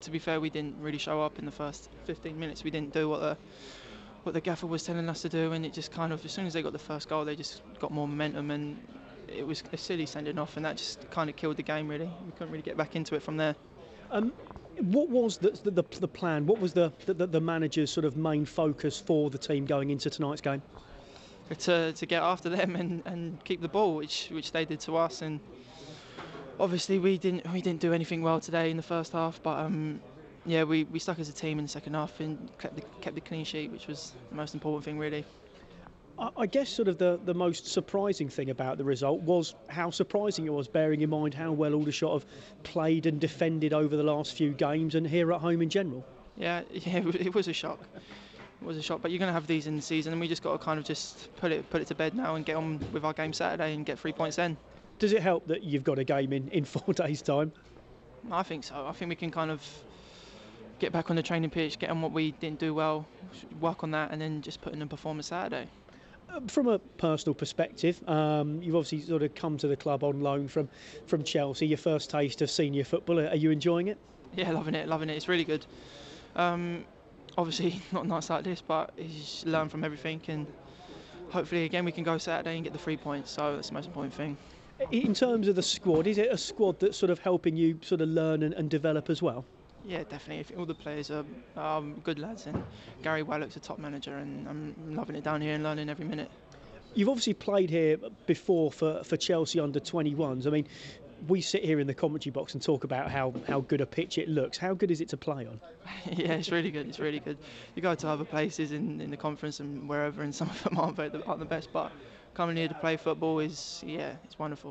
To be fair, we didn't really show up in the first 15 minutes. We didn't do what the gaffer was telling us to do, and it just kind of, as soon as they got the first goal, they just got more momentum, and it was a silly sending off, and that just kind of killed the game. Really, we couldn't really get back into it from there. What was the plan? What was the manager's sort of main focus for the team going into tonight's game? To get after them and keep the ball, which they did to us, and obviously we didn't do anything well today in the first half, but yeah, we stuck as a team in the second half and kept the clean sheet, which was the most important thing, really. I guess sort of the most surprising thing about the result was how surprising it was, bearing in mind how well Aldershot have played and defended over the last few games and here at home in general. Yeah, it was a shock. It was a shock, but you're going to have these in the season, and we just got to kind of just put it to bed now and get on with our game Saturday and get 3 points then. Does it help that you've got a game in 4 days' time? I think so. I think we can kind of get back on the training pitch, get on what we didn't do well, work on that, and then just put in a performance Saturday. From a personal perspective, you've obviously sort of come to the club on loan from Chelsea, your first taste of senior football. Are you enjoying it? Yeah, loving it. It's really good. Obviously not nights like this, but you just learn from everything, and hopefully again we can go Saturday and get the 3 points, so that's the most important thing. In terms of the squad, is it a squad that's sort of helping you sort of learn and develop as well? Yeah, definitely. I think all the players are good lads, and Gary Wallock's a top manager, and I'm loving it down here and learning every minute. You've obviously played here before for Chelsea under 21s. I mean, we sit here in the commentary box and talk about how good a pitch it looks. How good is it to play on? Yeah, it's really good. It's really good. You go to other places in the conference and wherever, and some of them aren't the best, but coming here to play football it's wonderful.